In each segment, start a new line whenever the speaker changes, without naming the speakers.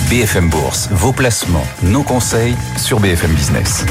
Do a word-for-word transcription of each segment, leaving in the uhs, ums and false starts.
B F M Bourse, vos placements, nos conseils sur B F M Business.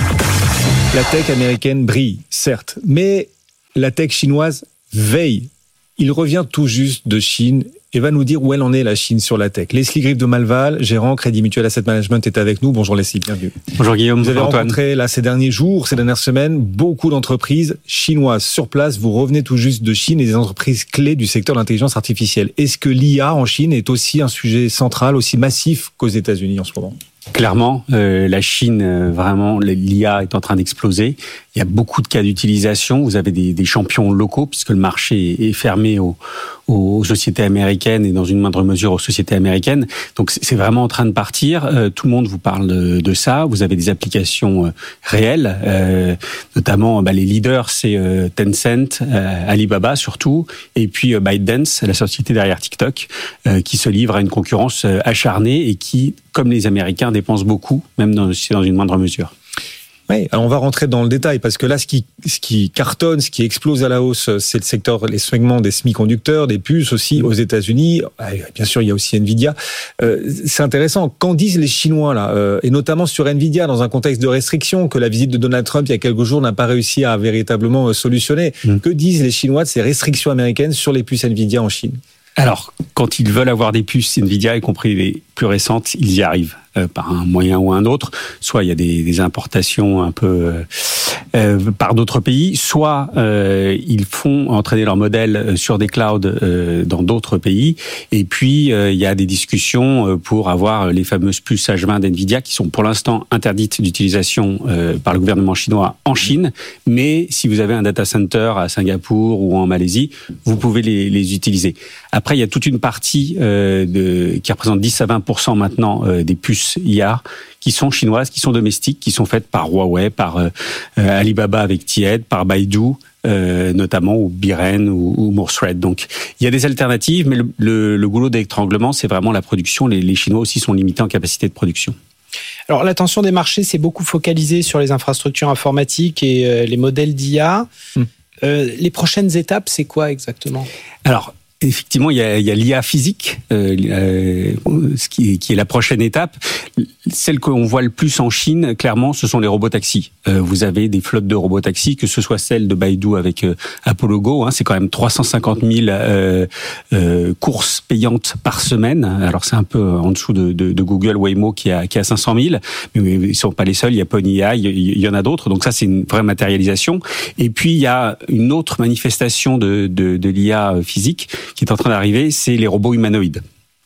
La tech américaine brille, certes, mais la tech chinoise veille. Il revient tout juste de Chine et va nous dire où elle en est, la Chine, sur la tech. Leslie Griff de Malval, gérant Crédit Mutuel Asset Management, est avec nous. Bonjour Leslie, bienvenue.
Bonjour Guillaume.
Vous avez
Antoine.
rencontré là, ces derniers jours, ces dernières semaines, beaucoup d'entreprises chinoises sur place. Vous revenez tout juste de Chine et des entreprises clés du secteur de l'intelligence artificielle. Est-ce que l'I A en Chine est aussi un sujet central, aussi massif qu'aux États-Unis en ce moment ?
Clairement, euh, la Chine, euh, vraiment, l'I A est en train d'exploser. Il y a beaucoup de cas d'utilisation. Vous avez des, des champions locaux, puisque le marché est fermé aux, aux sociétés américaines et dans une moindre mesure aux sociétés américaines. Donc c'est vraiment en train de partir. Euh, tout le monde vous parle de, de ça. Vous avez des applications euh, réelles, euh, notamment bah, les leaders, c'est euh, Tencent, euh, Alibaba surtout, et puis euh, ByteDance, la société derrière TikTok, euh, qui se livre à une concurrence euh, acharnée et qui, comme les Américains, dépensent beaucoup, même dans, dans une moindre mesure.
Oui, alors on va rentrer dans le détail parce que là, ce qui, ce qui cartonne, ce qui explose à la hausse, c'est le secteur, les segments des semi-conducteurs, des puces aussi aux États-Unis. Bien sûr, il y a aussi Nvidia. Euh, c'est intéressant. Qu'en disent les Chinois là, euh, et notamment sur Nvidia, dans un contexte de restriction que la visite de Donald Trump il y a quelques jours n'a pas réussi à véritablement solutionner. Mmh. Que disent les Chinois de ces restrictions américaines sur les puces Nvidia en Chine ?
Alors, quand ils veulent avoir des puces Nvidia, y compris les plus récentes, ils y arrivent euh, par un moyen ou un autre. Soit il y a des, des importations un peu euh, euh, par d'autres pays, soit euh, ils font entraîner leur modèle sur des clouds euh, dans d'autres pays. Et puis, euh, il y a des discussions pour avoir les fameuses puces H vingt d'Nvidia qui sont pour l'instant interdites d'utilisation euh, par le gouvernement chinois en Chine. Mais si vous avez un data center à Singapour ou en Malaisie, vous pouvez les, les utiliser. Après, il y a toute une partie euh, de, qui représente dix à vingt pour cent maintenant euh, des puces I A qui sont chinoises, qui sont domestiques, qui sont faites par Huawei, par euh, Alibaba avec Tied, par Baidu, euh, notamment, ou Biren ou, ou Moorthread. Donc, il y a des alternatives, mais le, le, le goulot d'étranglement, c'est vraiment la production. Les, les Chinois aussi sont limités en capacité de production.
Alors, l'attention des marchés s'est beaucoup focalisée sur les infrastructures informatiques et euh, les modèles d'I A. Hum. Euh, les prochaines étapes, c'est quoi exactement ?
Alors, effectivement, il y a, il y a l'I A physique, euh, euh, ce qui est, qui est la prochaine étape. Celle qu'on voit le plus en Chine, clairement, ce sont les robotaxis. Euh, vous avez des flottes de robotaxis, que ce soit celle de Baidu avec euh, Apollo Go, hein, c'est quand même trois cent cinquante mille euh, euh, courses payantes par semaine. Alors c'est un peu en dessous de, de, de Google Waymo qui a, qui a cinq cent mille, mais ils sont pas les seuls. Il y a Pony.ai, il, il y en a d'autres. Donc ça, c'est une vraie matérialisation. Et puis il y a une autre manifestation de, de, de l'I A physique qui est en train d'arriver, c'est les robots humanoïdes.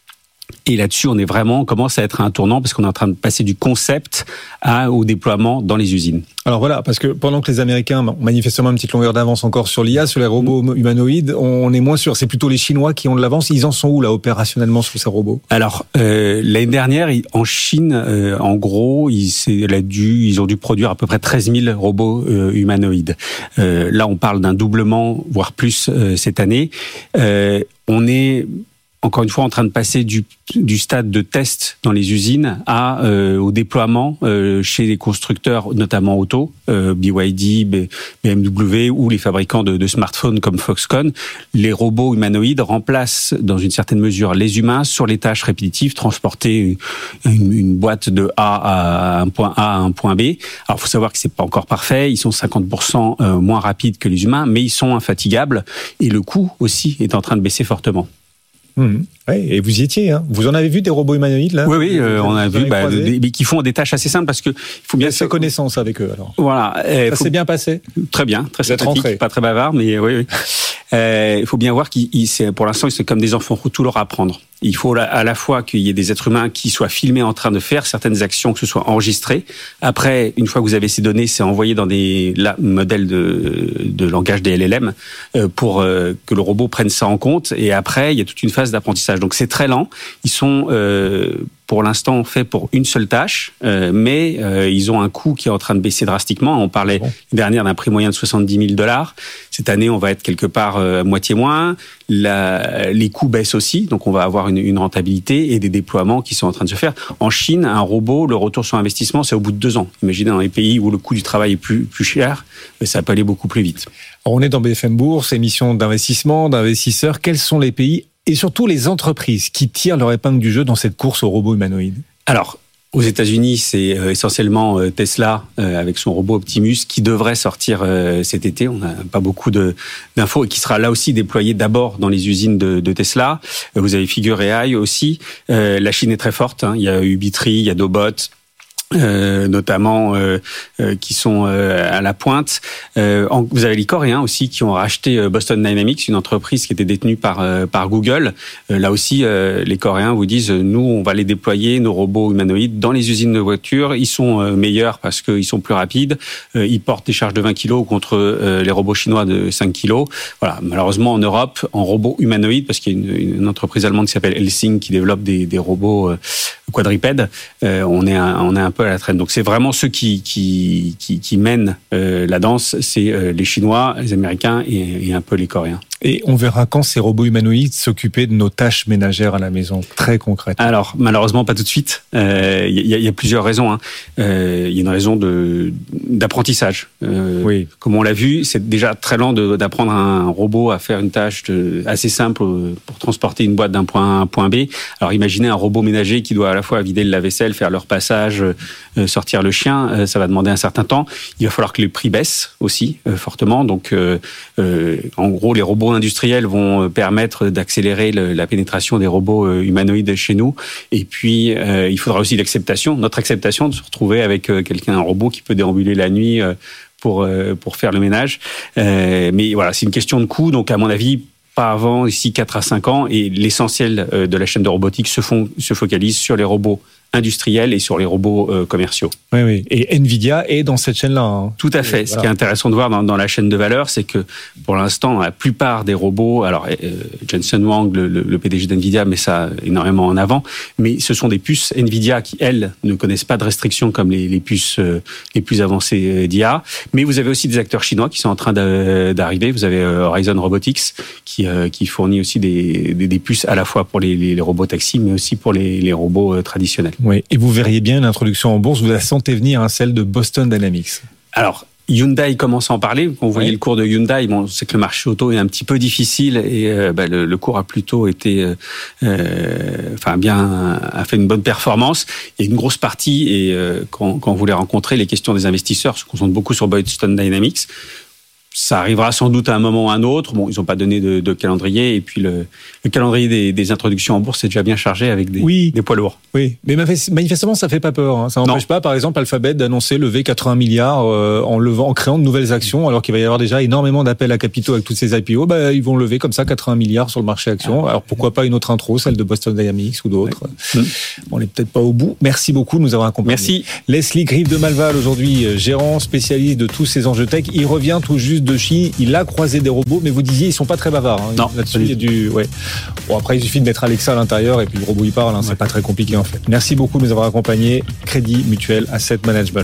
Et là-dessus, on est vraiment, on commence à être à un tournant parce qu'on est en train de passer du concept à, au déploiement dans les usines.
Alors voilà, parce que pendant que les Américains ont manifestement une petite longueur d'avance encore sur l'I A, sur les robots mmh. humanoïdes, on est moins sûr. C'est plutôt les Chinois qui ont de l'avance. Ils en sont où là opérationnellement sur ces robots ?
Alors euh, l'année dernière, en Chine, euh, en gros, ils, elle a dû, ils ont dû produire à peu près treize mille robots euh, humanoïdes. Euh, là, on parle d'un doublement, voire plus euh, cette année. Euh, on est encore une fois en train de passer du, du stade de test dans les usines à euh, au déploiement euh, chez les constructeurs, notamment auto, euh, B Y D, B M W ou les fabricants de, de smartphones comme Foxconn. Les robots humanoïdes remplacent dans une certaine mesure les humains sur les tâches répétitives, transporter une, une boîte de A à un point A à un point B. Alors, il faut savoir que c'est pas encore parfait. Ils sont cinquante pour cent moins rapides que les humains, mais ils sont infatigables et le coût aussi est en train de baisser fortement.
Mmh. Oui, et vous y étiez, hein. Vous en avez vu des robots humanoïdes là ?
Oui, oui, euh, on a vu, bah, des, des, qui font des tâches assez simples parce que il faut bien
faire connaissance avec eux. Alors,
voilà,
euh, ça
faut...
s'est bien passé.
Très bien, très sympathique, pas très bavard, mais oui, oui. Euh, il faut bien voir qu'ils, c'est, pour l'instant, c'est comme des enfants, il faut tout leur apprendre. Il faut à la fois qu'il y ait des êtres humains qui soient filmés en train de faire certaines actions, que ce soit enregistré. Après, une fois que vous avez ces données, c'est envoyé dans des là, modèles de, de langage des L L M euh, pour euh, que le robot prenne ça en compte. Et après, il y a toute une phase d'apprentissage. Donc c'est très lent. Ils sont euh, pour l'instant faits pour une seule tâche, euh, mais euh, ils ont un coût qui est en train de baisser drastiquement. On parlait bon. l'année dernière d'un prix moyen de soixante-dix mille dollars. Cette année, on va être quelque part euh, à moitié moins. La, les coûts baissent aussi, donc on va avoir une, une rentabilité et des déploiements qui sont en train de se faire. En Chine, un robot, le retour sur investissement, c'est au bout de deux ans. Imaginez dans les pays où le coût du travail est plus, plus cher, ça peut aller beaucoup plus vite.
Alors on est dans B F M Bourse, émission d'investissement, d'investisseurs. Quels sont les pays et surtout les entreprises qui tirent leur épingle du jeu dans cette course aux robots humanoïdes ?
Alors, aux États-Unis, c'est euh, essentiellement euh, Tesla euh, avec son robot Optimus qui devrait sortir euh, cet été. On n'a pas beaucoup de, d'infos et qui sera là aussi déployé d'abord dans les usines de, de Tesla. Euh, vous avez Figure A I aussi. Euh, la Chine est très forte. Hein. Il y a Ubitry, il y a Dobot. Euh, notamment euh, euh, qui sont euh, à la pointe. Euh, en, vous avez les Coréens aussi qui ont racheté euh, Boston Dynamics, une entreprise qui était détenue par euh, par Google. Euh, là aussi, euh, les Coréens vous disent nous, on va les déployer nos robots humanoïdes dans les usines de voitures. Ils sont euh, meilleurs parce qu'ils sont plus rapides. Euh, ils portent des charges de vingt kilos contre euh, les robots chinois de cinq kilos. Voilà. Malheureusement, en Europe, en robots humanoïdes, parce qu'il y a une, une entreprise allemande qui s'appelle Helsing qui développe des, des robots euh, quadrupèdes, euh, on est un, on est un peu à la traîne. Donc c'est vraiment ceux qui qui qui, qui mènent euh, la danse, c'est euh, les Chinois, les Américains et, et un peu les Coréens.
Et on verra quand ces robots humanoïdes s'occuper de nos tâches ménagères à la maison, très concrètement.
Alors, malheureusement, pas tout de suite. Il euh, y, y, y a plusieurs raisons. Il hein. euh, y a une raison de, d'apprentissage. Euh,
oui.
Comme on l'a vu, c'est déjà très lent de, d'apprendre un robot à faire une tâche de, assez simple pour transporter une boîte d'un point A à un point B. Alors, imaginez un robot ménager qui doit à la fois vider le lave-vaisselle, faire leur passage, euh, sortir le chien. Euh, ça va demander un certain temps. Il va falloir que les prix baissent aussi euh, fortement. Donc, euh, euh, en gros, les robots industriels vont permettre d'accélérer le, la pénétration des robots humanoïdes chez nous. Et puis, euh, il faudra aussi l'acceptation, notre acceptation de se retrouver avec euh, quelqu'un, un robot qui peut déambuler la nuit euh, pour euh, pour faire le ménage. Euh, mais voilà, c'est une question de coût. Donc, à mon avis, pas avant ici quatre à cinq ans. Et l'essentiel euh, de la chaîne de robotique se font se focalise sur les robots industriels et sur les robots euh, commerciaux.
Oui, oui. Et Nvidia est dans cette chaîne-là. Hein.
Tout à fait. Et Ce voilà. qui est intéressant de voir dans, dans la chaîne de valeur, c'est que pour l'instant, la plupart des robots, alors euh, Jensen Huang, le, le, le P D G d'Nvidia, met ça énormément en avant, mais ce sont des puces Nvidia qui, elles, ne connaissent pas de restrictions comme les, les puces euh, les plus avancées d'I A. Mais vous avez aussi des acteurs chinois qui sont en train de, d'arriver. Vous avez euh, Horizon Robotics qui, euh, qui fournit aussi des, des, des puces à la fois pour les, les, les robots taxis, mais aussi pour les, les robots euh, traditionnels.
Oui, et vous verriez bien l'introduction en bourse, vous la sentez venir, hein, celle de Boston Dynamics.
Alors, Hyundai commence à en parler. Quand vous voyez
oui.
le cours de Hyundai, bon, c'est que le marché auto est un petit peu difficile et euh, bah, le, le cours a plutôt été, euh, euh, enfin bien, a fait une bonne performance. Il y a une grosse partie et euh, quand, quand vous les rencontrez, les questions des investisseurs se concentrent beaucoup sur Boston Dynamics. Ça arrivera sans doute à un moment ou à un autre. Bon, ils n'ont pas donné de, de calendrier. Et puis, le, le calendrier des, des introductions en bourse est déjà bien chargé avec des,
oui.
des poids lourds.
Oui, mais manifestement, ça fait pas peur. Hein. Ça n'empêche pas, par exemple, Alphabet d'annoncer lever quatre-vingts milliards euh, en, levant, en créant de nouvelles actions, alors qu'il va y avoir déjà énormément d'appels à capitaux avec toutes ces I P O. Bah, ils vont lever comme ça quatre-vingts milliards sur le marché actions. Alors, pourquoi pas une autre intro, celle de Boston Dynamics ou d'autres. Oui. On n'est peut-être pas au bout. Merci beaucoup de nous avoir accompagnés.
Merci.
Leslie Grieve de Malval, aujourd'hui, gérant, spécialiste de tous ces enjeux tech. Il revient tout juste de Chine. Il a croisé des robots, mais vous disiez ils sont pas très bavards. Hein.
Non,
là-dessus il y a du. Ouais. Bon, après il suffit de mettre Alexa à l'intérieur et puis le robot il parle. Hein. Ouais. C'est pas très compliqué en fait. Merci beaucoup de nous avoir accompagnés. Crédit Mutuel Asset Management.